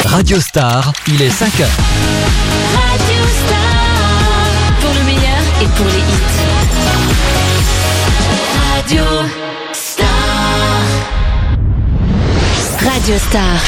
Radio Star, il est 5h. Radio Star, pour le meilleur et pour les hits. Radio Star. Radio Star.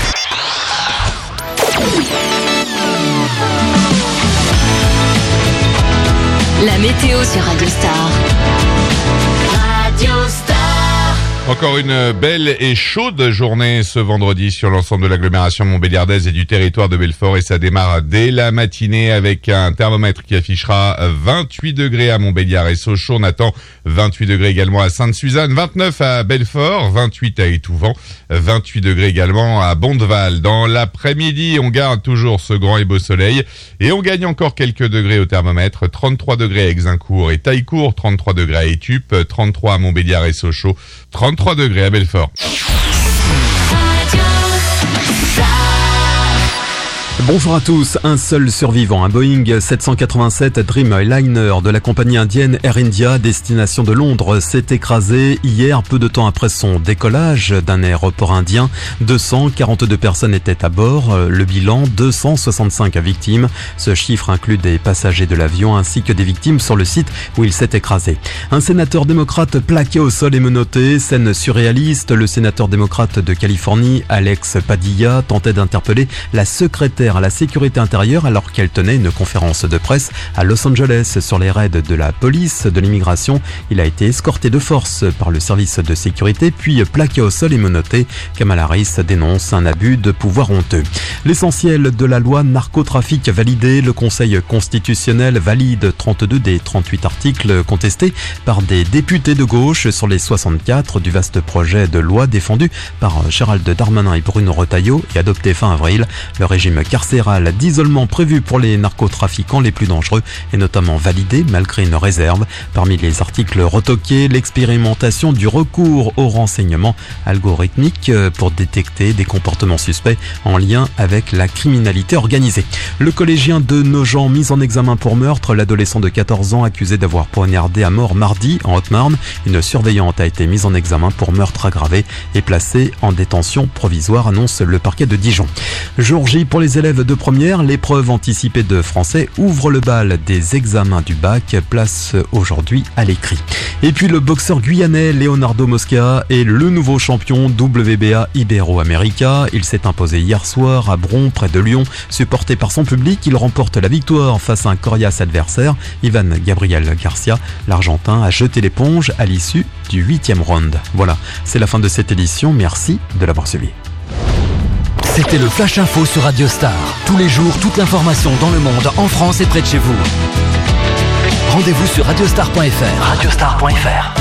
La météo sur Radio Star. Radio Star. Encore une belle et chaude journée ce vendredi sur l'ensemble de l'agglomération montbéliardaise et du territoire de Belfort, et ça démarre dès la matinée avec un thermomètre qui affichera 28 degrés à Montbéliard et Sochaux. On attend 28 degrés également à Sainte-Suzanne, 29 à Belfort, 28 à Étouvent, 28 degrés également à Bondeval. Dans l'après-midi, on garde toujours ce grand et beau soleil et on gagne encore quelques degrés au thermomètre. 33 degrés à Exincourt et Taillecourt, 33 degrés à Étup, 33 à Montbéliard et Sochaux, 33 degrés à Belfort. Bonjour à tous. Un seul survivant, un Boeing 787 Dreamliner de la compagnie indienne Air India, destination de Londres, s'est écrasé hier, peu de temps après son décollage d'un aéroport indien. 242 personnes étaient à bord. Le bilan, 265 victimes. Ce chiffre inclut des passagers de l'avion ainsi que des victimes sur le site où il s'est écrasé. Un sénateur démocrate plaqué au sol et menotté. Scène surréaliste. Le sénateur démocrate de Californie, Alex Padilla, tentait d'interpeller la secrétaire à la sécurité intérieure alors qu'elle tenait une conférence de presse à Los Angeles sur les raids de la police de l'immigration. Il a été escorté de force par le service de sécurité puis plaqué au sol et menotté. Kamala Harris dénonce un abus de pouvoir honteux. L'essentiel de la loi narcotrafic validé. Le Conseil constitutionnel valide 32 des 38 articles contestés par des députés de gauche sur les 64 du vaste projet de loi défendu par Gérald Darmanin et Bruno Retailleau et adopté fin avril. Le régime carcéral d'isolement prévu pour les narcotrafiquants les plus dangereux est notamment validé malgré une réserve. Parmi les articles retoqués, l'expérimentation du recours au renseignement algorithmique pour détecter des comportements suspects en lien avec la criminalité organisée. Le collégien de Nogent mis en examen pour meurtre. L'adolescent de 14 ans accusé d'avoir poignardé à mort mardi en Haute-Marne. Une surveillante a été mise en examen pour meurtre aggravé et placée en détention provisoire, annonce le parquet de Dijon. Jour J pour les élèves de première, l'épreuve anticipée de français ouvre le bal des examens du bac, place aujourd'hui à l'écrit. Et puis le boxeur guyanais Leonardo Mosca est le nouveau champion WBA Ibero-America. Il s'est imposé hier soir à Bron, près de Lyon. Supporté par son public, il remporte la victoire face à un coriace adversaire, Ivan Gabriel Garcia. L'Argentin a jeté l'éponge à l'issue du 8e round. Voilà, c'est la fin de cette édition. Merci de l'avoir suivi. C'était le Flash Info sur Radio Star. Tous les jours, toute l'information dans le monde, en France et près de chez vous. Rendez-vous sur radiostar.fr. Radiostar.fr.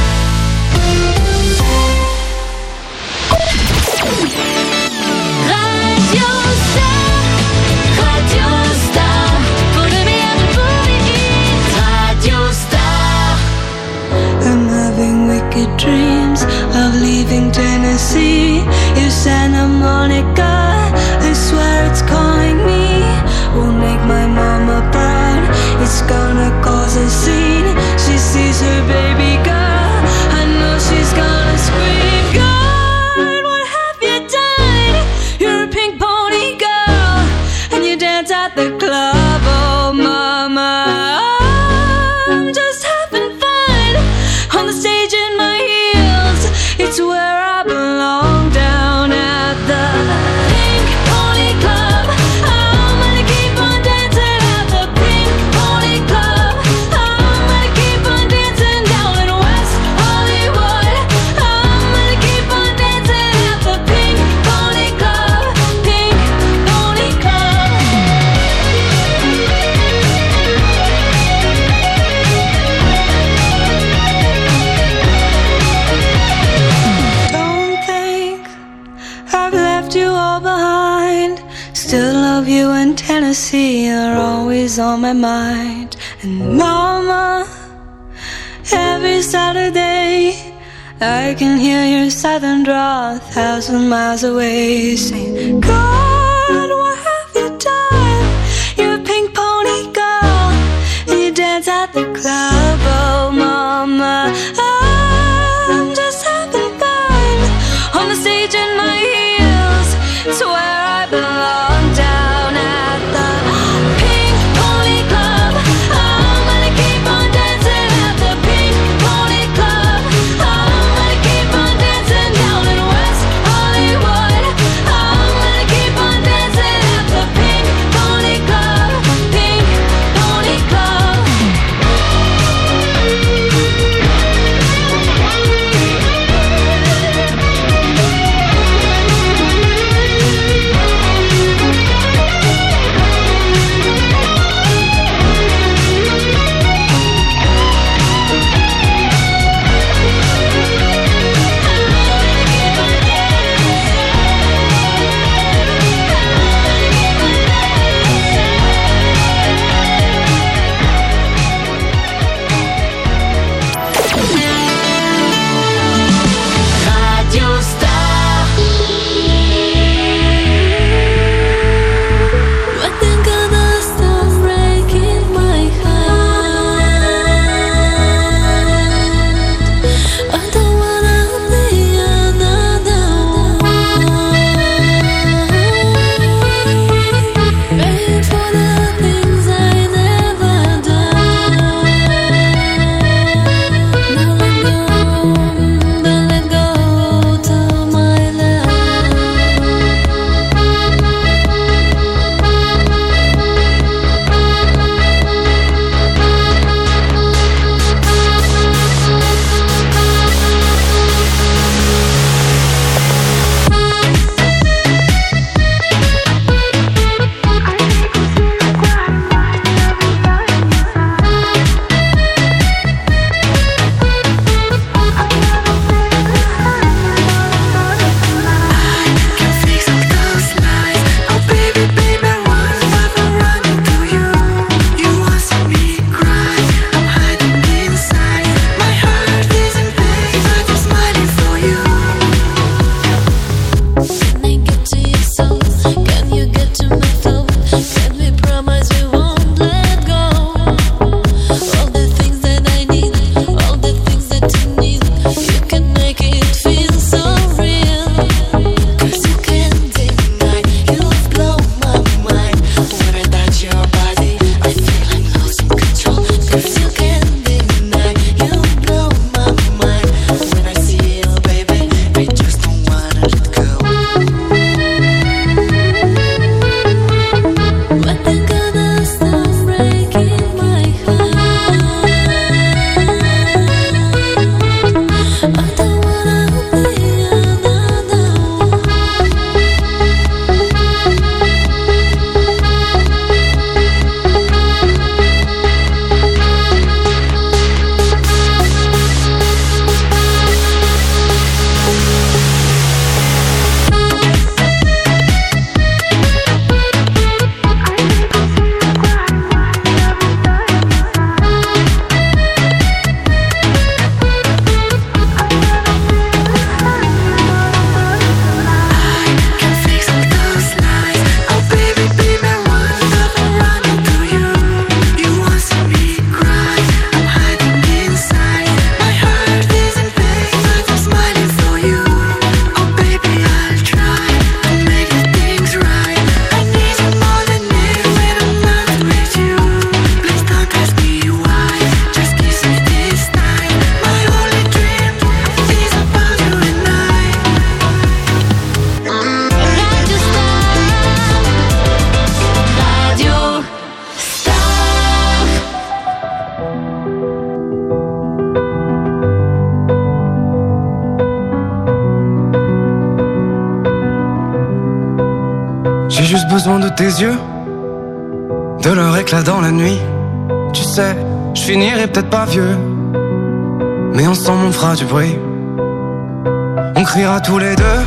Radio Star, pour le meilleur et pour les hits. Radio Star. I'm having wicked dreams of leaving Tennessee. If Santa Monica, I swear it's calling me. Won't make my mama proud. It's gonna cause a scene. She sees her baby girl. I know she's gonna scream. God, what have you done? You're a pink pony girl, and you dance at the club. Oh, mama, I'm just having fun on the stage in my heels. It's where I belong, down at the Pink Pony Club. I'm gonna keep on dancing at the Pink Pony Club. I'm gonna keep on dancing down in West Hollywood. I'm gonna keep on dancing at the Pink Pony Club. Pink Pony Club. Don't think I've left you all behind. Still love you in Tennessee. You're always on my mind. And mama, every Saturday I can hear your southern drawl 1,000 miles away, saying, God, what have you done? You're a pink pony girl, and you dance at the club. Oh, mama, I'm just having fun on the stage in my heels. It's where I belong, down J'ai juste besoin de tes yeux, de leur éclat dans la nuit. Tu sais, je finirai peut-être pas vieux, mais ensemble on fera du bruit. On criera tous les deux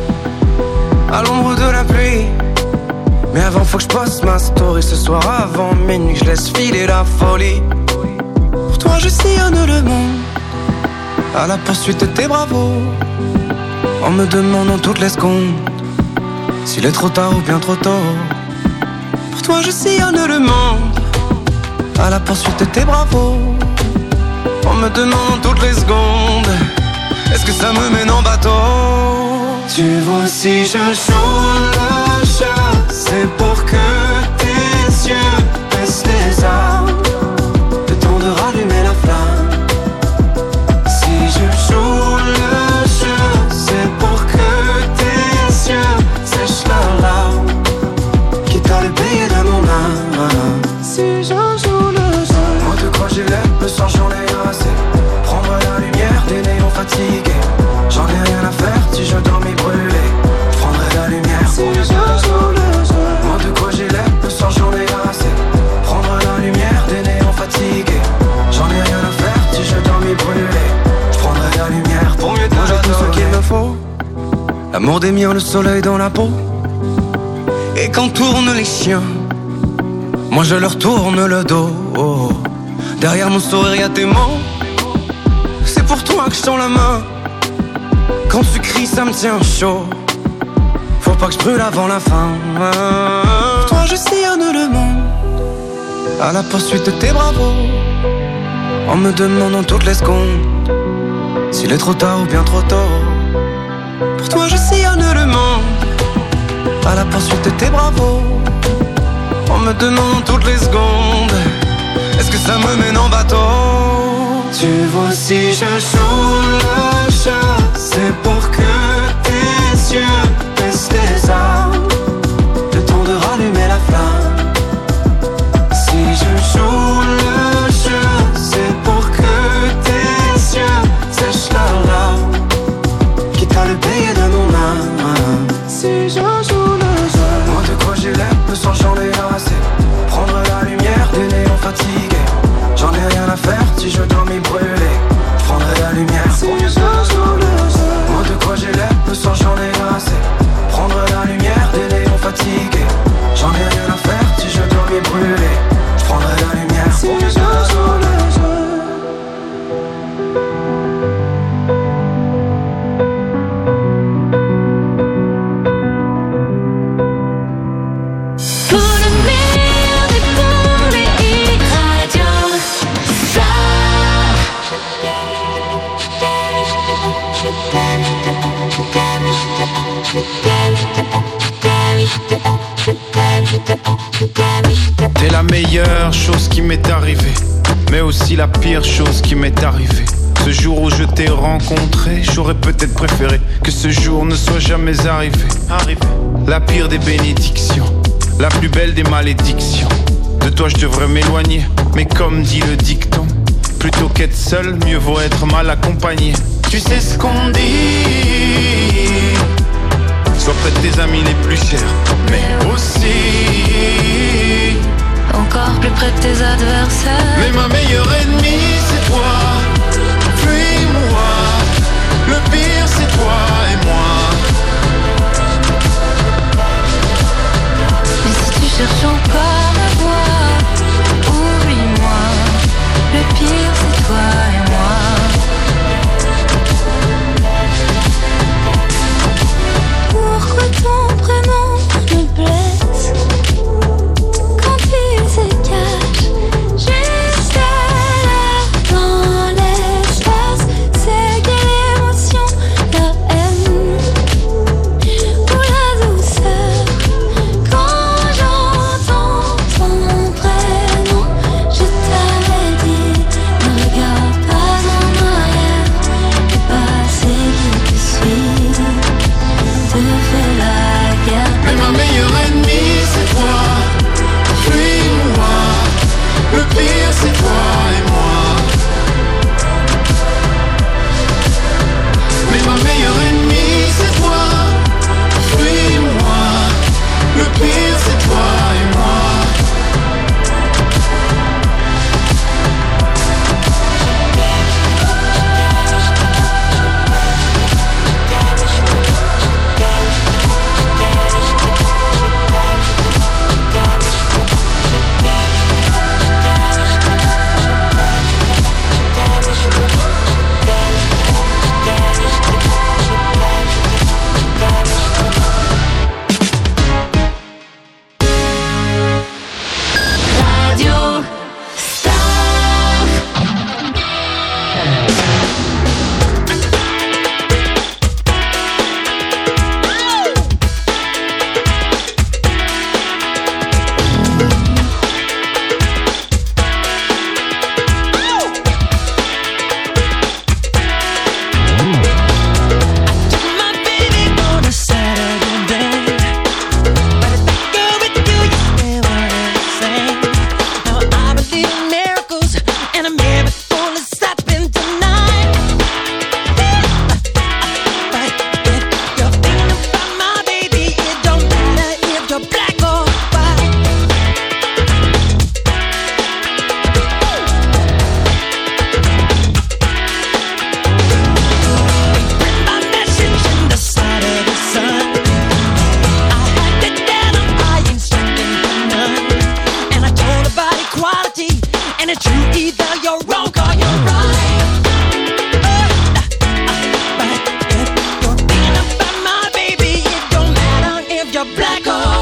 à l'ombre de la pluie. Mais avant faut que je poste ma story ce soir avant minuit, que je laisse filer la folie. Pour toi je sillonne le monde à la poursuite de tes bravos, en me demandant toutes les secondes s'il est trop tard ou bien trop tôt. Pour toi je sillonne le monde à la poursuite de tes bravos, en me demandant toutes les secondes est-ce que ça me mène en bateau. Tu vois si je joue le jeu, c'est pour que tes yeux baissent les armes, le temps de rallumer la flamme. Si je joue le jeu, c'est pour que tes yeux sèchent leurs larmes, quitte à le payer de mon âme. Si je joue le jeu, moi de quoi j'ai l'air, le sang j'en ai assez. Prendre la lumière des néons fatigués, j'en ai rien à faire si je dormis brûlé. Je prendrai la lumière si je joue le jeu. Moi de quoi j'ai l'air, le sang j'en ai assez. Prendre la lumière des néons fatigués, j'en ai rien à faire si je dormis brûlé. Je prendrai la lumière pour mieux moi j'ai tout ce qu'il me faut, l'amour des miens, le soleil dans la peau. Et quand tournent les chiens, moi je leur tourne le dos. Derrière mon sourire y'a tes mots, c'est pour toi que je tends la main. Quand tu cries ça me tient chaud, faut pas que je brûle avant la fin. Pour toi je sillonne le monde à la poursuite de tes bravos, en me demandant toutes les secondes s'il est trop tard ou bien trop tôt. Pour toi je sillonne le monde à la poursuite de tes bravos, en me demandant toutes les secondes est-ce que ça me mène en bateau. Tu vois si je joue le jeu, c'est pour que tes yeux baissent les armes, le temps de rallumer la flamme. Si je joue le jeu, c'est pour que tes yeux sèchent leurs larmes, quitte à le payer de mon âme. Si je joue le jeu, moi de quoi j'ai l'air, le sang j'en ai assez. Prendre la lumière des néons fatigués, j'en ai rien à faire si je dormis brûlé. Je prendrai la lumière si je joue le jeu. Moi de quoi j'ai l'air, le sang j'en ai assez. Prendre la lumière des néons fatigués, j'en ai rien à faire si je dormis brûlé. Je prendrai la lumière si je joue le jeu. Pour le meilleur du monde et Radio Star. T'es la meilleure chose qui m'est arrivée, mais aussi la pire chose qui m'est arrivée. Ce jour où je t'ai rencontré, j'aurais peut-être préféré que ce jour ne soit jamais arrivé. La pire des bénédictions, la plus belle des malédictions. De toi je devrais m'éloigner, mais comme dit le dicton, plutôt qu'être seul, mieux vaut être mal accompagné. Tu sais ce qu'on dit, sois près de tes amis les plus chers, mais aussi Encore plus près de tes adversaires. mais ma meilleure ennemie c'est toi. Fuis-moi, le pire c'est toi et moi. Mais si tu cherches encore à voir, oublie-moi. Le pire c'est toi et moi. Pourquoi ton prénom ne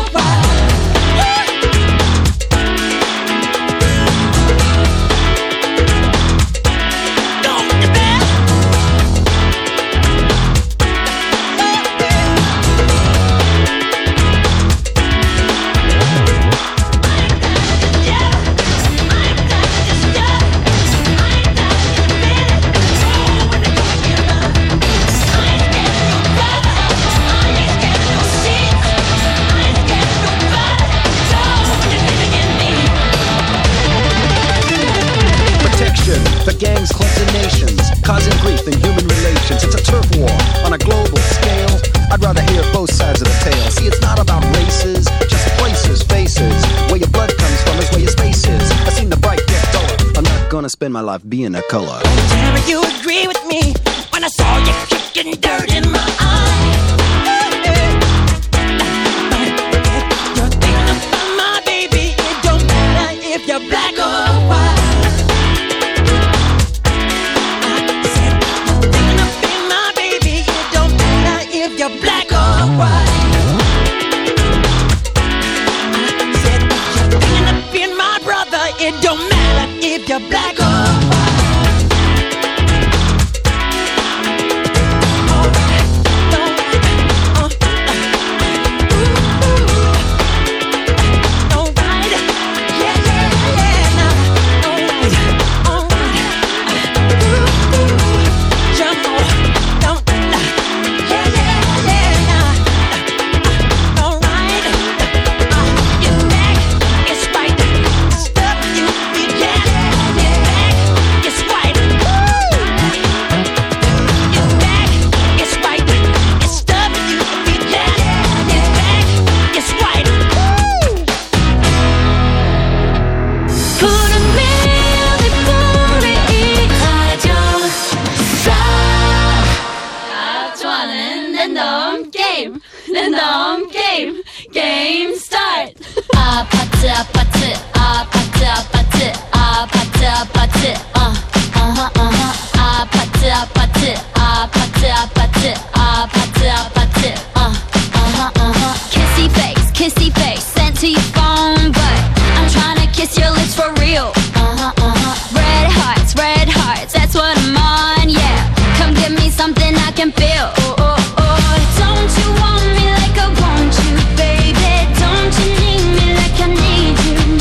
gangs, clubs, and nations, causing grief in human relations. It's a turf war on a global scale. I'd rather hear both sides of the tale. See, it's not about races, just places, faces. Where your blood comes from is where your space is. I've seen the bright get duller. I'm not gonna spend my life being a color. Never you agree with me when I saw you kicking dirt in my eye. You're thinking about my baby. It don't matter if you're black or white. You're black or white. I said you're thinking of being my brother. It don't matter if you're black or white. Kissy face, sent to your phone, but I'm trying to kiss your lips for real. Red hearts, that's what I'm on, yeah. Come give me something I can feel. Don't you want me like I want you, baby? Don't you need me like I need you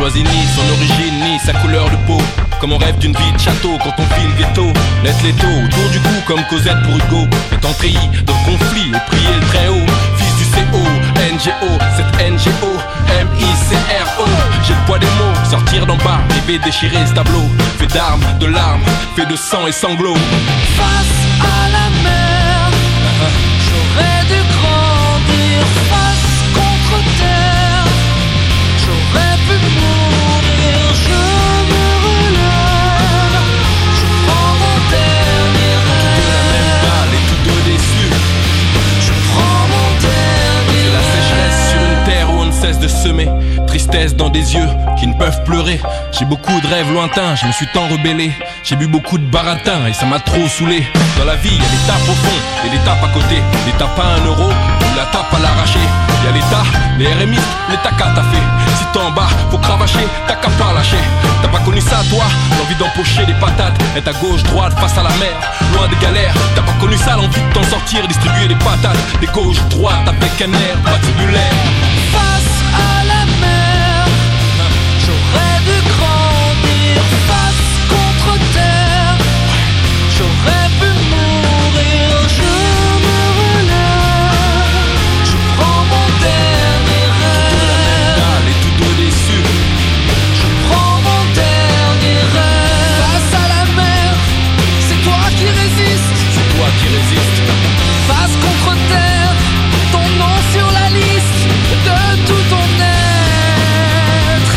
choisi ni son origine ni sa couleur de peau. Comme on rêve d'une vie de château quand on vit le ghetto. Laisse l'étau autour du cou comme Cosette pour Hugo. Étant treillis dans le conflit et prier le très haut. Fils du CO, NGO, cette NGO, MICRO. J'ai le poids des mots, sortir d'en bas, rêver déchirer ce tableau. Fait d'armes, de larmes, fait de sang et sanglots. Face à la mer, j'aurais dû grandir. Face contre terre, j'aurais pu mourir. Je me relève, je prends mon dernier rêve. De la même balle et tous deux déçus. Je prends mon dernier rêve. La sécheresse sur une terre où on ne cesse de semer. Tristesse dans des yeux qui ne peuvent pleurer. J'ai beaucoup de rêves lointains, je me suis tant rebellé. J'ai bu beaucoup de baratin et ça m'a trop saoulé. Dans la vie, y'a l'étape au fond et l'étape à côté. L'étape à 1 euro ou la tape à l'arracher. Y'a l'état, les RMI, l'état qu'à t'as fait. Si t'es en bas, faut cravacher, t'as qu'à pas lâcher. T'as pas connu ça toi, l'envie d'empocher des patates. Être à gauche, droite, face à la mer, loin des galères. T'as pas connu ça, l'envie de t'en sortir, distribuer des patates. Des gauches, droites, avec un air patibulaire. Face à la mer, j'aurais dû grandir. Face contre terre, j'aurais pu mourir. Je me relève, je prends mon dernier rêve. Et tous deux déçus. Je prends mon dernier rêve. Face à la mer, c'est toi qui résistes. C'est toi qui résistes. Face contre terre, ton nom sur la liste de tout ton être.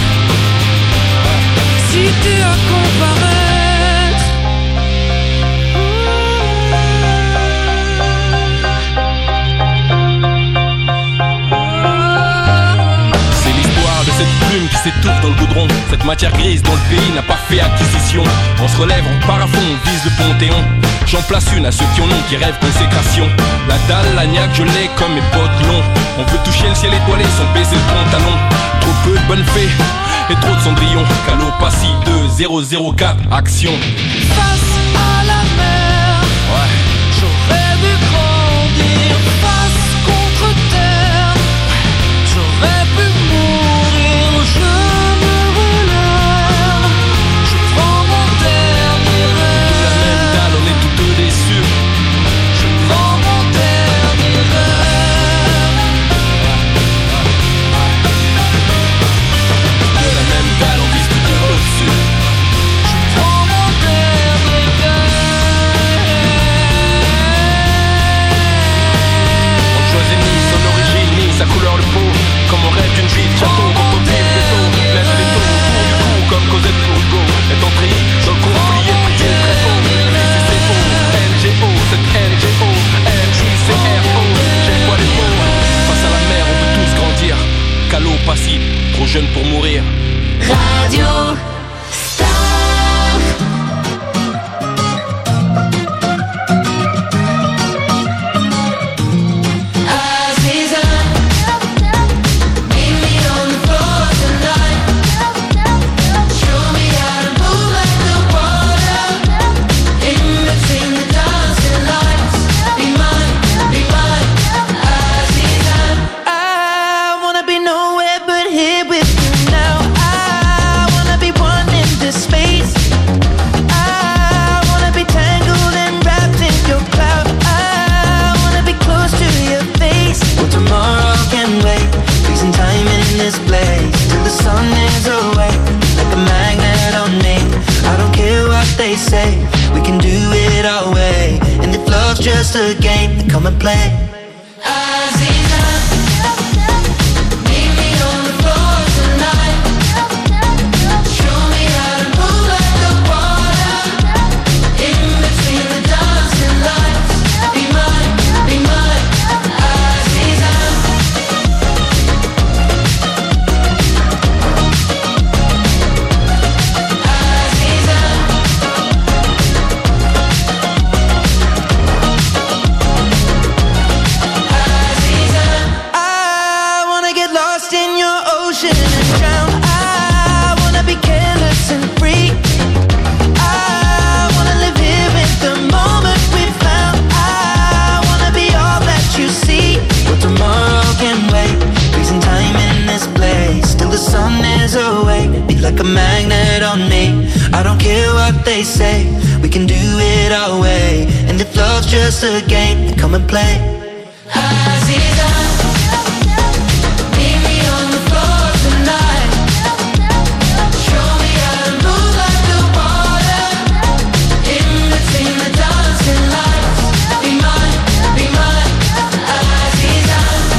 Si tu as comparaître, c'est l'histoire de cette plume qui s'étouffe dans le goudron. Cette matière grise dont le pays n'a pas fait acquisition. On se relève, on part à fond, on vise le Panthéon. J'en place une à ceux qui en ont, qui rêvent consécration. La dalle, la niaque, je l'ai comme mes potes longs. On veut toucher le ciel étoilé sans baisser le pantalon. Trop peu de bonnes fées et trop de cendrillon. Calopassie 2004, action. face à la mer, j'aurais dû grandir. Face contre terre, j'aurais pu mourir. Je me relève, je prends mon dernier rêve. La même dalle, on est tous deux déçus. Je prends mon dernier rêve. De la même dalle, on vise tous deux au-dessus. Je prends mon dernier rêve. On ne choisit ni son origine, ni sa couleur de peau. Comme on rêve d'une vie de château, quand on vit le ghetto. Laisse les taux autour du cou, comme Cosette pour Hugo. Est entré dans le conflit et prier le très haut. CCO, NGO, cette NGO, MICRO. J'ai le poids des mots. Face à la mer, on veut tous grandir. Calopassie, trop jeune pour mourir. Radio Star. I wanna be nowhere but here with you now. I wanna be one in this space. I wanna be tangled and wrapped in your cloud. I wanna be close to your face. Well, tomorrow can wait. Freezing time in this place till the sun is away. Like a magnet on me. I don't care what they say. We can do it our way. And if love's just a game, then come and play. be like a magnet on me. I don't care what they say, we can do it our way. And if love's just a game, then come and play. Aziza, meet me on the floor tonight. Show me how to move like the water in between the dancing lights. Be mine, Aziza.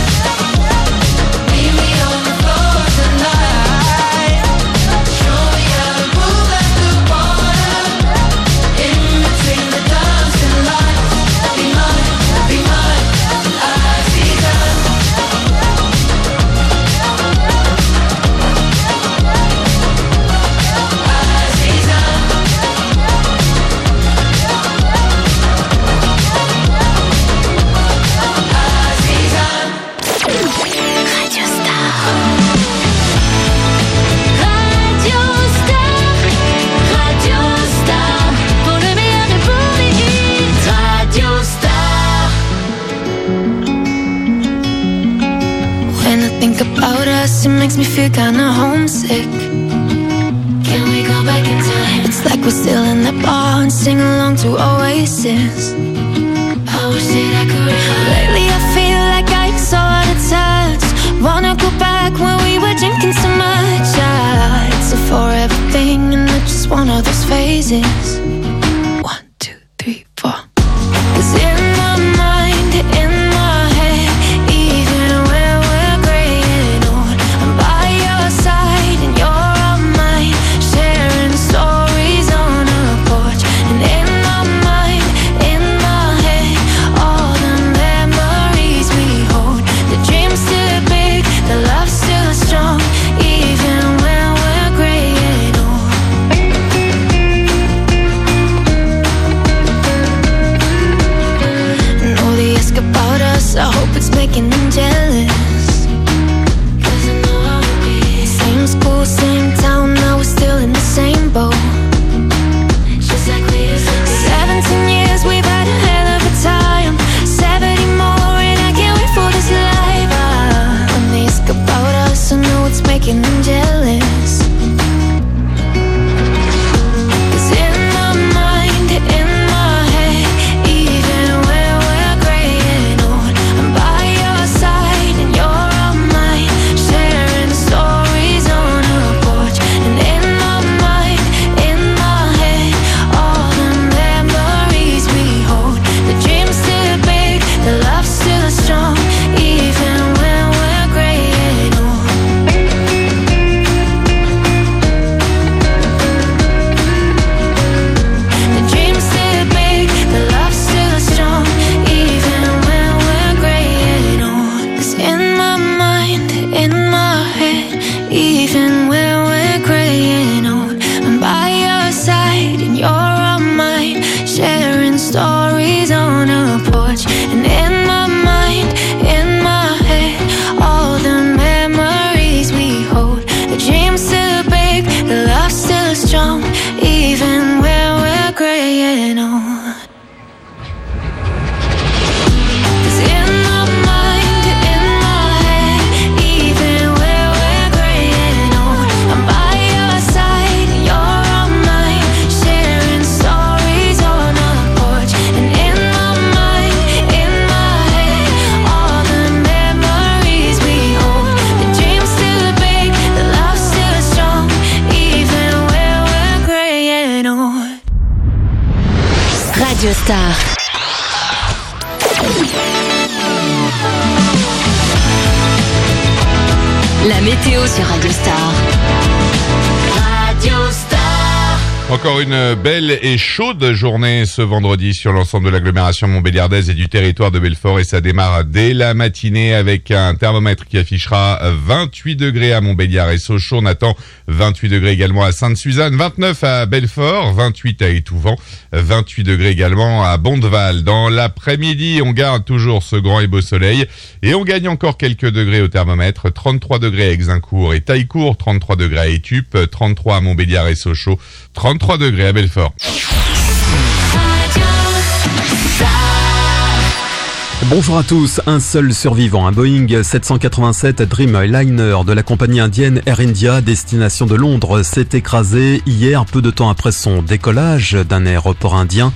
Meet me on the floor tonight. Show me how to move like the water in between the dancing lights. Be mine, Aziza. Radio Star, pour le meilleur et pour les hits. Radio Star. When I think about us, it makes me feel kinda homesick. Can we go back in time? It's like we're still in the bar and sing along to Oasis. I wish that I could. Lately I feel like I'm so out of touch. Wanna go back when we were drinking so much. It's a forever thing and not just one of those phases. 1, 2, 3, 4. 'Cause in my mind, in my head, even when we're gray and old, I'm by your side and you're on mine, sharing stories on a porch. And in my mind, in my head, all the memories we hold. The dream's still big, the love's still strong, even when we're gray and old. And all they ask about us, I hope it's making them jealous. 'Cause I know how it be. Same school, same town, now we're still in the same boat. Just like we used to be. 17 years, we've had a hell of a time. 70 more, and I can't wait for this life. When they ask about us, I know it's making them jealous. 'Cause in my mind, in my head, even when we're gray and old, I'm by your side and you're on mine, sharing stories on a porch. And in my mind, in my head, all the memories we hold. The dream's still big, the love's still strong, even when we're gray and old. The dream's still big, the love's still strong, even when we're gray and old. 'Cause in my mind, in my head, even when we're gray and old, I'm by your side and you're on mine, sharing stories on a porch. And in my mind, in my head, all the memories we hold. The dream's still big, the love's still strong, even when we're gray and old. 'Cause in my mind, in my head, even when we're gray and old, I'm by your side and you're on mine, sharing stories on a porch. And in my mind, in my head, all the memories we hold. The dream's still big, the love's still strong, even when we're gray and old. Radio Star. La météo sur Radio Star. Radio Star. Encore une belle et chaude journée ce vendredi sur l'ensemble de l'agglomération montbéliardaise et du territoire de Belfort, et ça démarre dès la matinée avec un thermomètre qui affichera 28 degrés à Montbéliard et Sochaux. On attend 28 degrés également à Sainte-Suzanne, 29 à Belfort, 28 à Étouvent, 28 degrés également à Bondeval. Dans l'après-midi, on garde toujours ce grand et beau soleil et on gagne encore quelques degrés au thermomètre. 33 degrés à Exincourt et Taillecourt, 33 degrés à Étup, 33 à Montbéliard et Sochaux, 33 degrés à Belfort. Bonjour à tous, un seul survivant, un Boeing 787 Dreamliner de la compagnie indienne Air India, destination de Londres, s'est écrasé hier, peu de temps après son décollage d'un aéroport indien.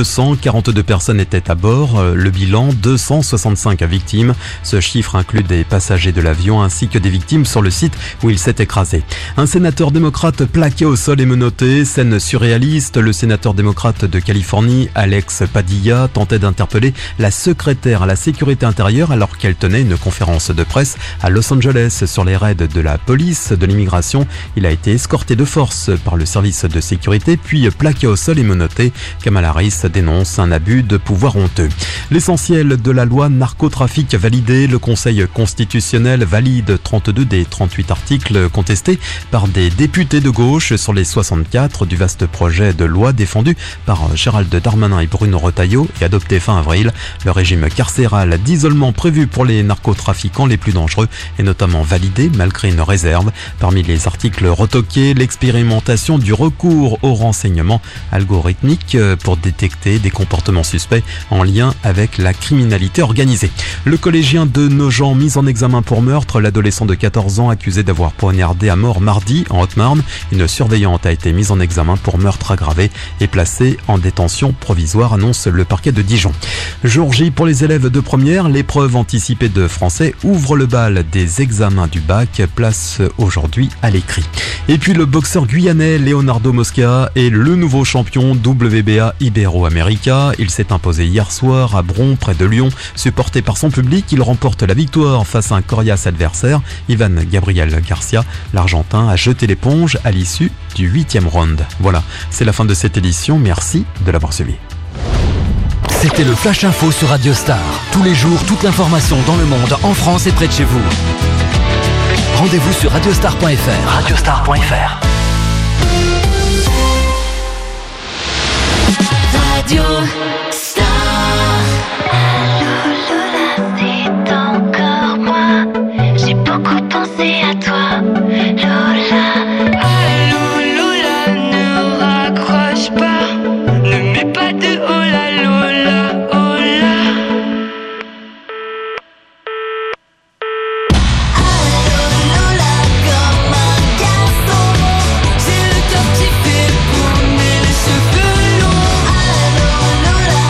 242 personnes étaient à bord, le bilan 265 victimes. Ce chiffre inclut des passagers de l'avion ainsi que des victimes sur le site où il s'est écrasé. Un sénateur démocrate plaqué au sol et menotté, scène surréaliste, le sénateur démocrate de Californie, Alex Padilla, tentait d'interpeller la secrétaire à la sécurité intérieure alors qu'elle tenait une conférence de presse à Los Angeles sur les raids de la police de l'immigration. Il a été escorté de force par le service de sécurité puis plaqué au sol et menotté. Kamala Harris dénonce un abus de pouvoir honteux. L'essentiel de la loi narcotrafic validé, le Conseil constitutionnel valide 32 des 38 articles contestés par des députés de gauche sur les 64 du vaste projet de loi défendu par Gérald Darmanin et Bruno Retailleau et adopté fin avril. Le régime carcéral d'isolement prévu pour les narcotrafiquants les plus dangereux est notamment validé malgré une réserve. Parmi les articles retoqués, l'expérimentation du recours au renseignement algorithmique pour détecter des comportements suspects en lien avec la criminalité organisée. Le collégien de Nogent mis en examen pour meurtre, l'adolescent de 14 ans accusé d'avoir poignardé à mort mardi en Haute-Marne. Une surveillante a été mise en examen pour meurtre aggravé et placée en détention provisoire, annonce le parquet de Dijon. Jour J pour les élèves de première, l'épreuve anticipée de français ouvre le bal des examens du bac, place aujourd'hui à l'écrit. Et puis le boxeur guyanais Leonardo Mosca est le nouveau champion WBA Ibero-America. Il s'est imposé hier soir à Bron, près de Lyon. Supporté par son public, il remporte la victoire face à un coriace adversaire, Ivan Gabriel Garcia. L'Argentin a jeté l'éponge à l'issue du 8e round. Voilà, c'est la fin de cette édition. Merci de l'avoir suivi. C'était le Flash Info sur Radio Star. Tous les jours, toute l'information dans le monde, en France et près de chez vous. Rendez-vous sur radiostar.fr. Radiostar.fr. Radio Star. Allô Lola, c'est encore moi. J'ai beaucoup pensé à toi, Lola. Allô Lola, ne raccroche pas. Ne mets pas de oh là Lola, oh là. Allô Lola, comme un garçon. J'ai le cœur qui fait pour mes cheveux longs. Allô Lola.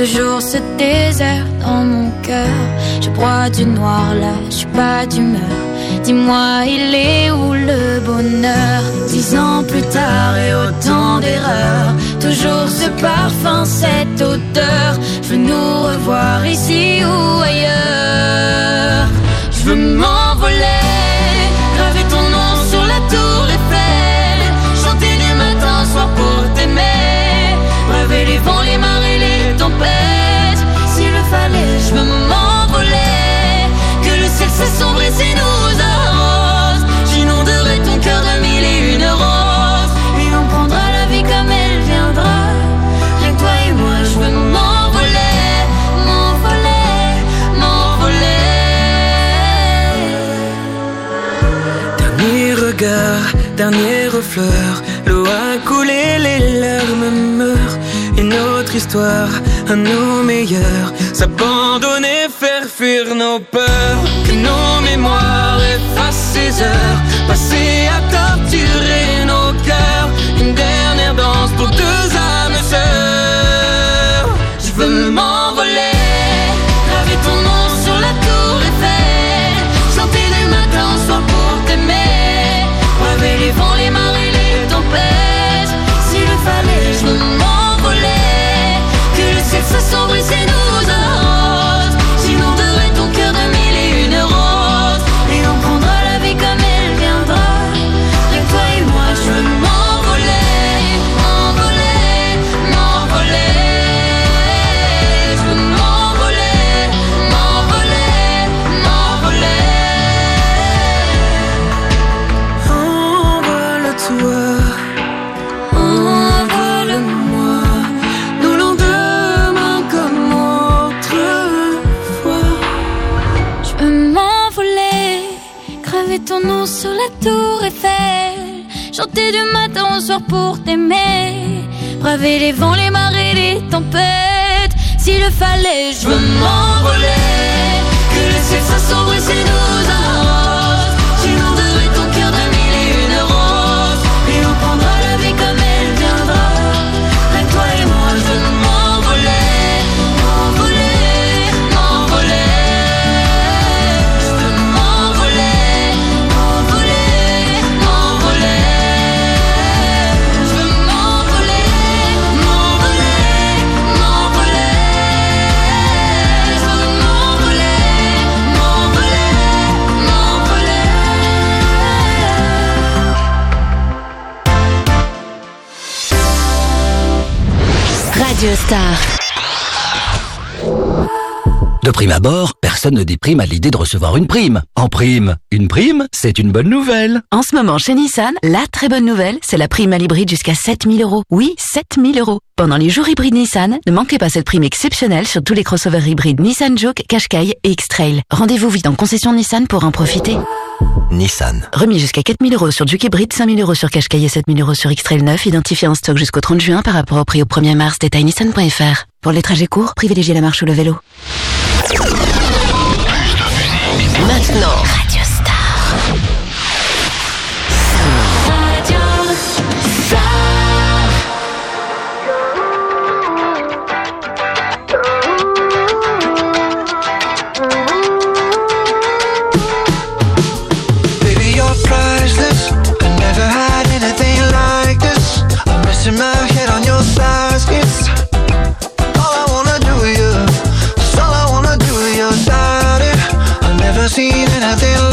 toujours ce désert dans mon cœur. Je bois du noir là, je suis pas d'humeur. Dis-moi, il est où le bonheur? 10 ans plus tard et autant d'erreurs. Toujours ce parfum, cette odeur. Je veux nous revoir ici ou ailleurs. Je veux m'envoler, graver ton nom sur la tour Eiffel, chanter du matin au soir pour t'aimer, braver les vents, les marées, les tempêtes. S'il le fallait, je veux m'envoler, que le ciel s'assombrisse et nous arrose. J'inonderai ton cœur de 1001 roses, et on prendra la vie comme elle viendra. Rien que toi et moi, je veux m'envoler, m'envoler, m'envoler. Dernier regard, dernière fleur, l'eau a coulé, les larmes meurent. Une autre histoire, à nos meilleurs, s'abandonner, faire fuir nos peurs. Que nos mémoires effacent ces heures passées à torturer nos cœurs. Une dernière danse pour deux âmes sœurs. Je veux m'envoler, graver ton nom sur la tour Eiffel, chanter du matin au soir pour t'aimer, braver les vents, les marées, les tempêtes. S'il le fallait, je veux m'envoler, que le ciel s'assombrisse et nous arrose. J'inonderai ton cœur de 1001 roses, et on prendra la vie comme elle viendra. Rien que toi et moi, je veux m'envoler, m'envoler, m'envoler. Je veux m'envoler, m'envoler, m'envoler. Envole-toi, envole-moi, nos lendemains comme autrefois. Je veux m'envoler, graver ton nom sur la tour Eiffel, chanter du matin au soir pour t'aimer, braver les vents, les marées, les tempêtes. S'il le fallait, je veux m'envoler, que le ciel s'assombrisse et nous arrose. J'inonderai ton cœur de 1001 roses, et on prendra la vie comme elle viendra. Rien que toi et moi, je veux m'envoler, m'envoler, m'envoler. Je veux m'envoler, m'envoler, m'envoler. Je veux m'envoler, m'envoler, m'envoler. Je veux m'envoler, m'envoler, m'envoler. Radio Star. De prime abord, personne ne dit prime à l'idée de recevoir une prime. En prime, une prime, c'est une bonne nouvelle. En ce moment, chez Nissan, la très bonne nouvelle, c'est la prime à l'hybride jusqu'à 7 000 €. Oui, 7 000 €. Pendant les jours hybrides Nissan, ne manquez pas cette prime exceptionnelle sur tous les crossovers hybrides Nissan Juke, Qashqai et X-Trail. Rendez-vous vite en concession Nissan pour en profiter. Nissan. Remis jusqu'à 4 000 € sur Juke hybride, 5 000 € sur Qashqai et 7 000 € sur X-Trail 9, identifié en stock jusqu'au 30 juin par rapport au prix au 1er mars. Détail nissan.fr. Pour les trajets courts, privilégiez la marche ou le vélo. Maintenant, Radio Star. Radio Star. Baby, you're priceless. I never had anything like this. I'm resting my head on your thighs. It's all I wanna do with you. It's all I wanna do with you, darling. I've never seen anything like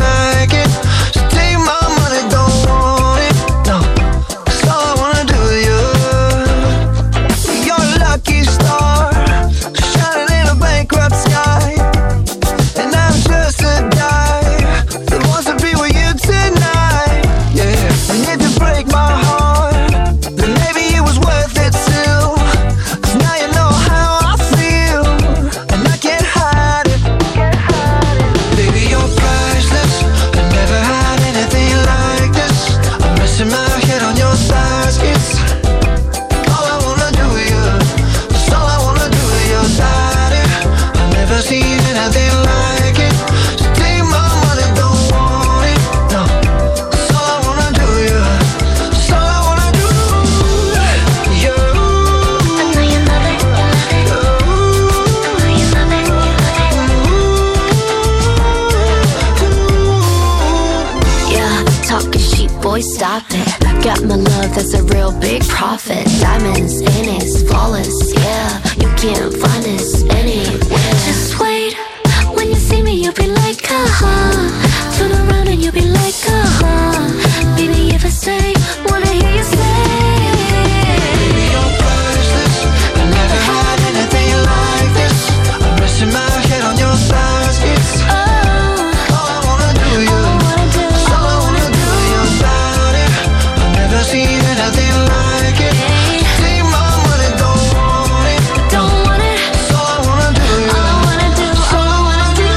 stop it. Got my love, that's a real big profit. Diamonds in it, flawless, yeah. You can't find this anywhere. Just wait, when you see me, you'll be like, uh-huh. Turn around and you'll be like, uh-huh. Baby, if I stay, wanna hear you say. Baby, you're priceless. I never had anything like this. I'm resting my head on your thighs. It's all I wanna do you. All I wanna do you about it. I've never seen anything like it. Take my money, don't want it. Don't want it. It's all I wanna do you. All I wanna do. All I wanna do.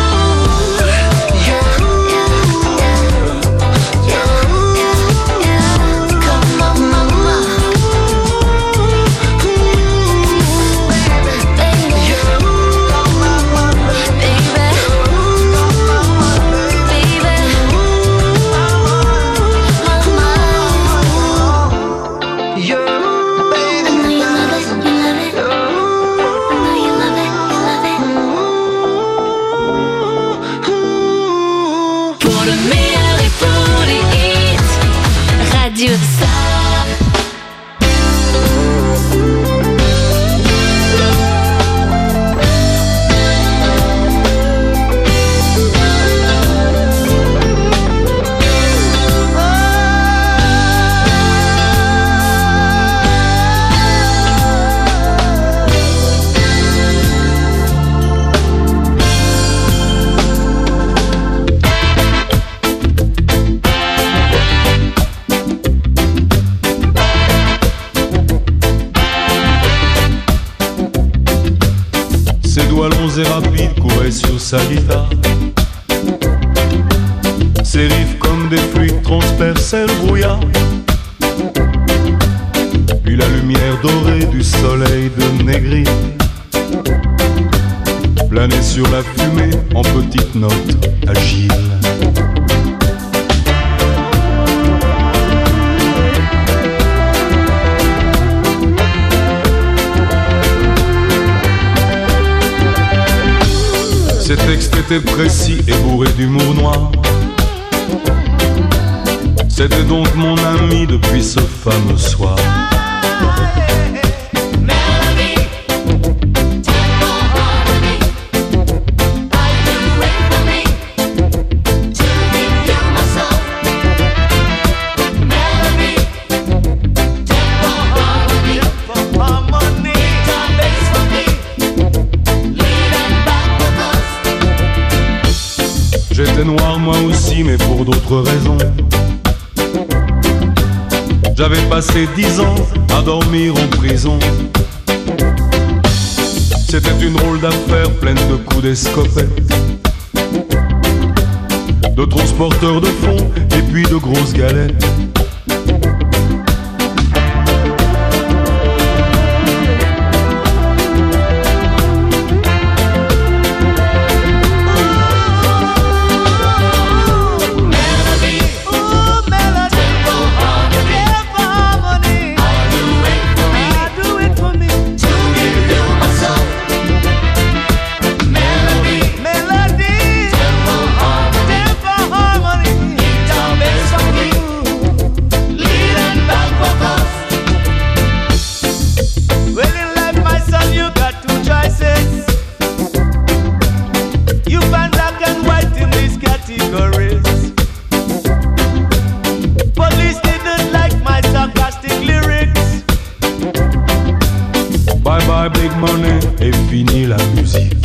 Come on, mama. Pour le meilleur et pour les hits, Radio Star. Ses doigts longs et rapides couraient sur sa guitare. Ses riffs comme des fluides transperçaient le brouillard. Puis la lumière dorée du soleil de Négri planait sur la fumée en petites notes agiles. Ses textes étaient précis et bourrés d'humour noir. C'était donc mon ami depuis ce fameux soir. J'étais noir moi aussi, mais pour d'autres raisons. J'avais passé 10 ans à dormir en prison. C'était une drôle d'affaire pleine de coups d'escopette, de transporteurs de fonds et puis de grosses galettes. Bye bye big money et fini la musique.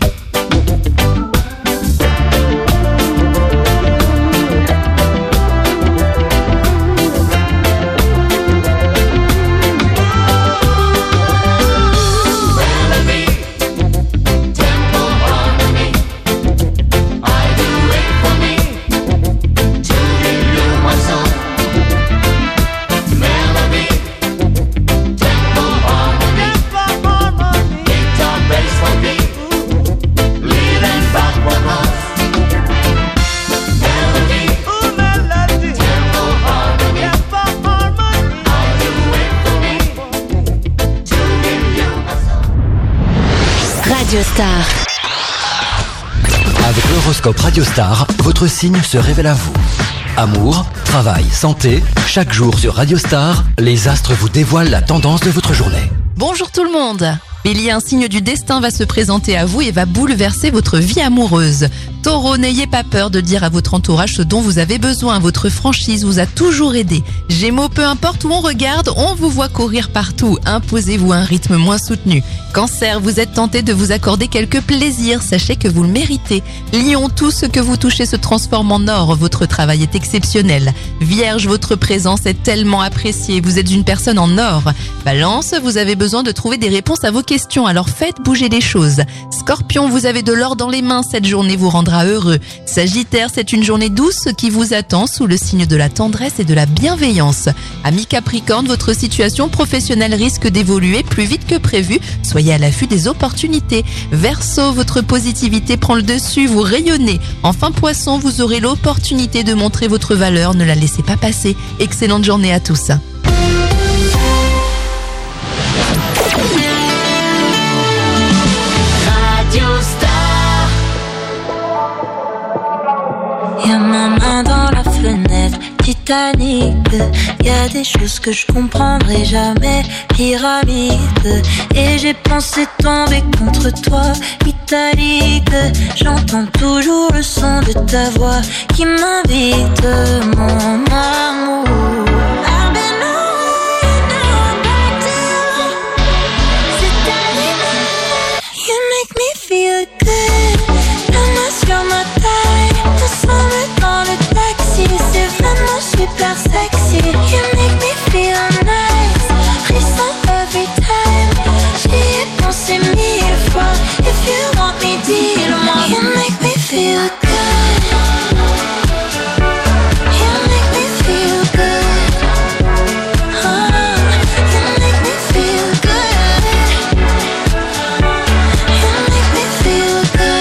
Radio Star. Avec l'horoscope Radio Star, votre signe se révèle à vous. Amour, travail, santé, chaque jour sur Radio Star, les astres vous dévoilent la tendance de votre journée. Bonjour tout le monde. Bélier, un signe du destin va se présenter à vous et va bouleverser votre vie amoureuse. Taureau, n'ayez pas peur de dire à votre entourage ce dont vous avez besoin. Votre franchise vous a toujours aidé. Gémeaux, peu importe où on regarde, on vous voit courir partout. Imposez-vous un rythme moins soutenu. Cancer, vous êtes tenté de vous accorder quelques plaisirs. Sachez que vous le méritez. Lion, tout ce que vous touchez se transforme en or. Votre travail est exceptionnel. Vierge, votre présence est tellement appréciée. Vous êtes une personne en or. Balance, vous avez besoin de trouver des réponses à vos questions. Alors faites bouger les choses. Scorpion, vous avez de l'or dans les mains. Cette journée vous rendra heureux. Sagittaire, c'est une journée douce qui vous attend sous le signe de la tendresse et de la bienveillance. Ami Capricorne, votre situation professionnelle risque d'évoluer plus vite que prévu. Soyez à l'affût des opportunités. Verseau, votre positivité prend le dessus, vous rayonnez. Enfin Poisson, vous aurez l'opportunité de montrer votre valeur, ne la laissez pas passer. Excellente journée à tous. Y'a ma main dans la fenêtre, Titanic. Y'a des choses que je comprendrai jamais, pyramide. Et j'ai pensé tomber contre toi, italique. J'entends toujours le son de ta voix qui m'invite, mon amour. I've been away, now I'm back to c'est animal. You make me feel good. La main sur ma taille, ensemble dans le taxi, c'est vraiment super sexy. You make me feel nice, frisson every time. J'y ai pensé 1000 fois. If you want me, dis-le-moi. You make me feel good. You make me feel good. You make me feel good. You make me feel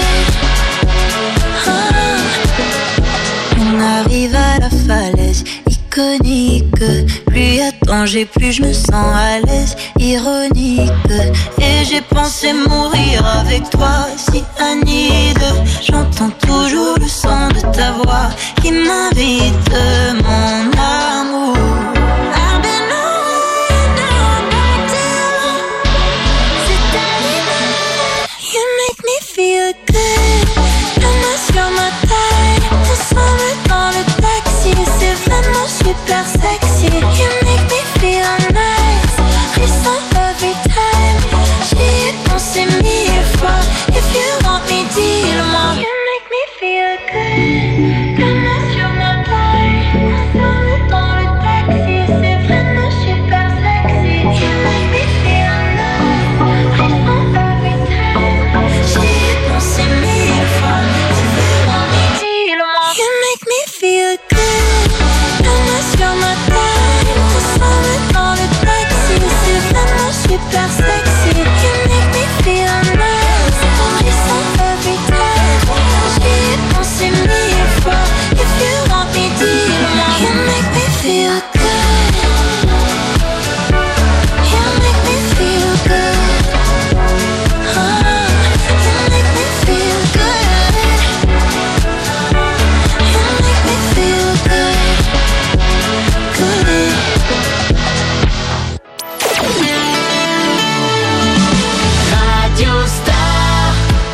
good. On arrive à la falaise iconique. Plus y a danger, plus je me sens à l'aise. Ironique. Et j'ai pensé mourir avec toi, si Anide. J'entends toujours le son de ta voix qui m'invite, mon amour. I've been away, now I'm back to c'est animal. You make me feel good. La main sur ma taille, ensemble dans le taxi, c'est vraiment super sexy. You make me feel nice, frisson every time. J'y ai pensé 1000 fois. If you want me, dis-le-moi. You make me feel good. La main sur ma taille, ensemble dans le taxi, c'est vraiment super sexy. You make me feel nice, frisson every time. J'y ai pensé 1000 fois. If you want me, dis-le-moi. You make me feel good. La main sur ma taille, ensemble dans le taxi, c'est vraiment super sexy. You make me feel nice, frisson every time. J'y ai pensé 1000 fois. If you want me, dis-le-moi. You make me feel good. You make me feel good. You make me feel good. You make me feel good. Radio Star.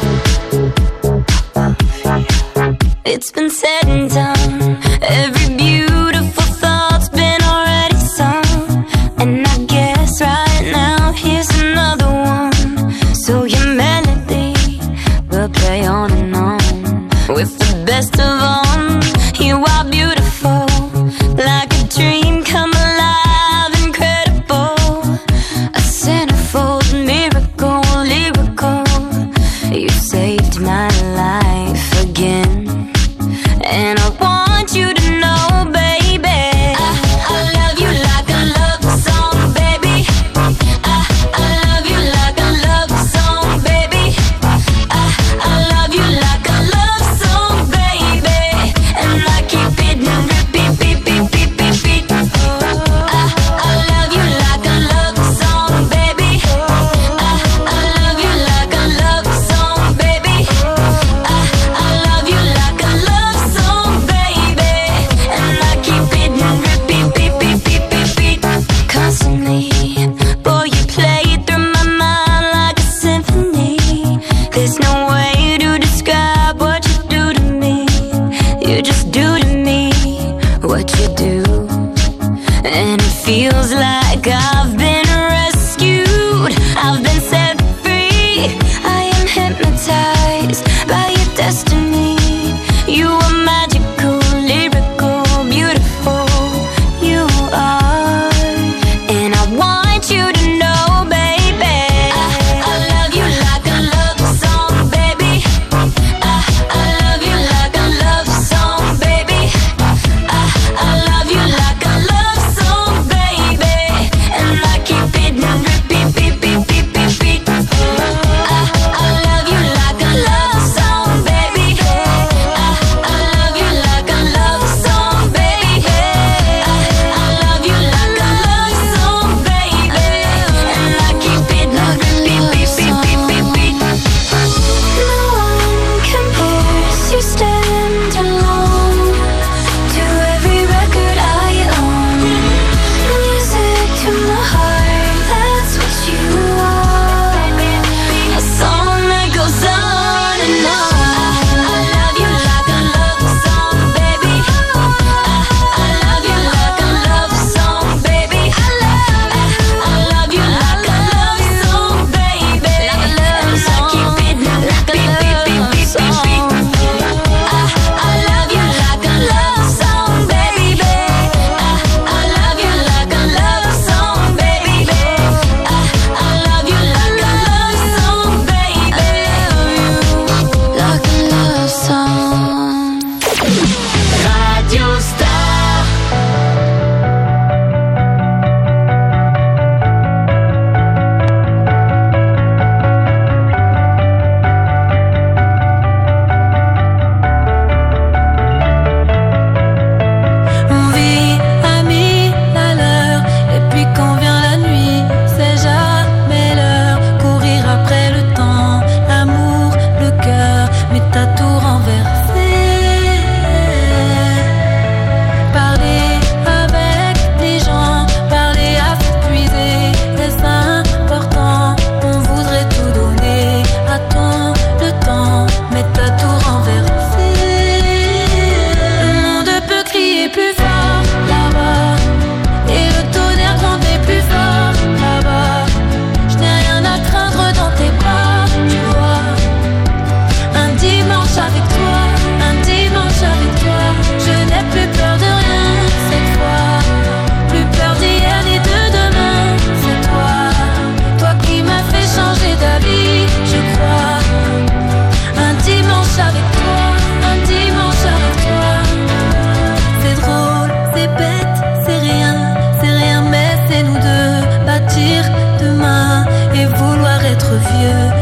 It's been said and done. Every beautiful thought's been already sung. And I guess right now here's another one. So your melody will play on and on. With the best of all, you are beautiful, like a dream come alive, incredible. A centerfold miracle, lyrical. You saved my life again. And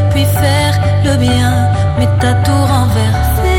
puis faire le bien, mais t'as tout renversé.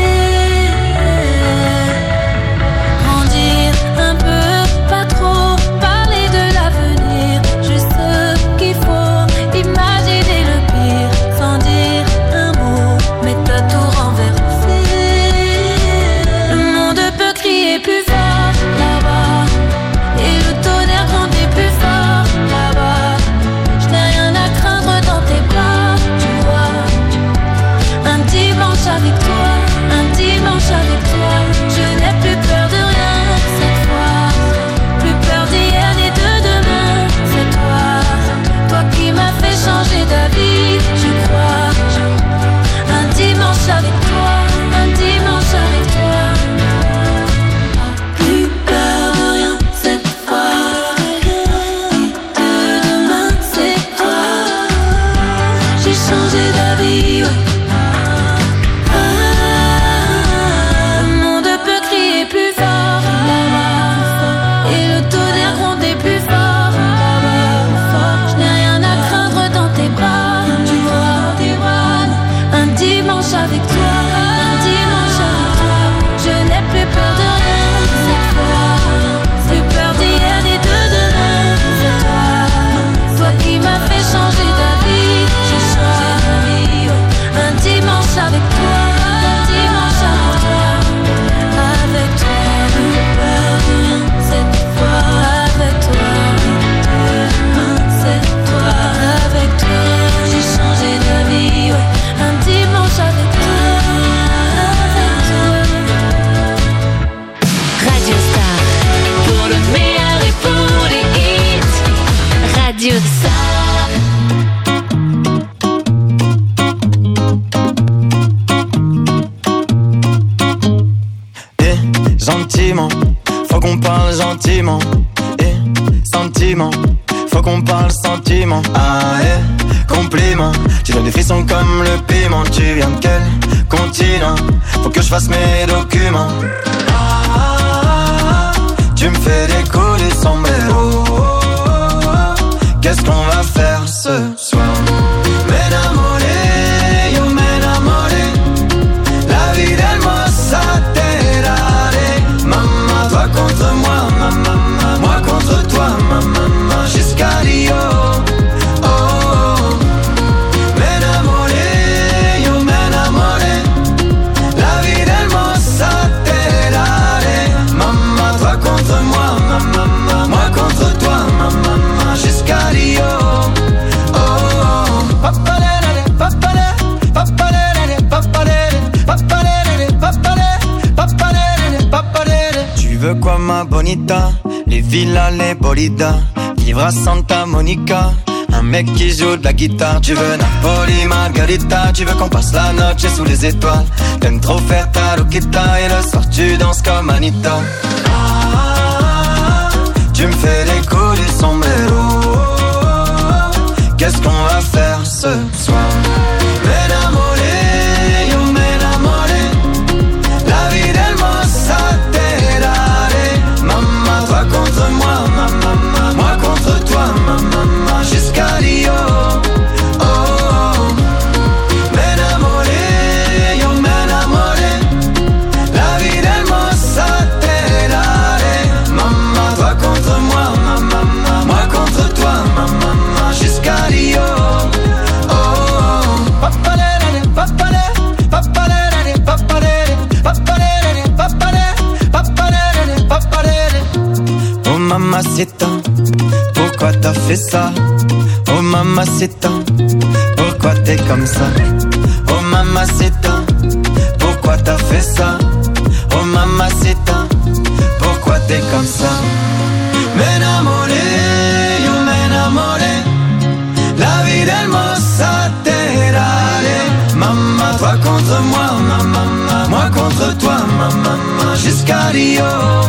Grandir un peu, pas trop, parler de l'avenir, juste ce qu'il faut, imaginer le pire, sans dire un mot, mais t'as tout renversé. Le monde peut crier plus fort là-bas, et le tonnerre grandit plus fort là-bas. Je n'ai rien à craindre dans tes bras, tu vois. Un dimanche avec toi, un dimanche avec toi. Je n'ai plus peur de rien cette fois, plus peur d'hier ni de demain. C'est toi, toi qui m'as fait changer d'avis, je crois. Un dimanche avec toi, un dimanche avec toi. Plus peur de rien cette fois, de demain c'est toi. J'ai changé d'avis, ouais. Le monde peut crier plus fort là-bas, et le tonnerre gronder plus fort là-bas. Je n'ai rien à craindre dans tes bras, tu vois. Un dimanche avec toi, un dimanche avec toi. Je n'ai plus peur de rien cette fois, plus peur d'hier ni de demain. C'est toi, toi qui m'as fait changer d'avis. J'ai changé d'avis, ouais. Un dimanche avec toi, un dimanche avec toi. Avec toi, plus peur de rien cette fois. Avec toi, c'est toi. Avec toi, j'ai changé d'avis, ouais. Un dimanche avec toi, avec toi. Radio Star, pour le meilleur et pour les hits. Radio Star. Gentiment, faut qu'on parle gentiment. Sentiment, faut qu'on parle sentiment. Ah compliment, tu donnes des frissons comme le piment. Tu viens de quel continent? Faut que je fasse mes documents. Tu me fais décoller son mélo. Qu'est-ce qu'on va faire ce soir? M'enamoré, yo m'enamoré. La vie d'hermosa te daré. Maman, toi contre moi, maman, moi contre toi, maman, jusqu'à Rio. Oh, oh. M'enamoré, yo m'enamoré. La vie d'hermosa te daré. Maman, toi contre moi, maman, moi contre toi, maman, jusqu'à Rio. Oh, oh. Papalere, papalere, papalere, papalere, papalere, papalere, papalere, papalere. Tu veux quoi ma bonita? Les villas, les bolidas, vivre à Santa Monica. Un mec qui joue de la guitare. Tu veux Napoli, Margarita. Tu veux qu'on passe la noche sous les étoiles. T'aimes trop faire ta loquita, et le soir tu danses comme Anita. Tu me fais décoller son mélo. Qu'est-ce qu'on va faire ce soir? M'enamoré, yo m'enamoré. La vie d'hermosa te daré. Maman, toi contre moi, maman, moi contre toi, maman, jusqu'à Rio. Oh, oh. M'enamoré, yo m'enamoré. La vie d'hermosa te daré. Maman, toi contre moi, maman, moi contre toi, maman, jusqu'à Rio. Oh, oh. Papalere, papalere, papalere, papalere, papalere, papalere, papalere, papalere. Oh mamacita, pourquoi t'as fait ça? Oh mamacita, pourquoi t'es comme ça? Oh mamacita, pourquoi t'as fait ça? Oh mamacita, pourquoi t'es comme ça? M'enamoré, yo m'enamoré. La vie d'hermosa te daré. Maman, toi contre moi, maman, moi contre toi, maman, jusqu'à Rio.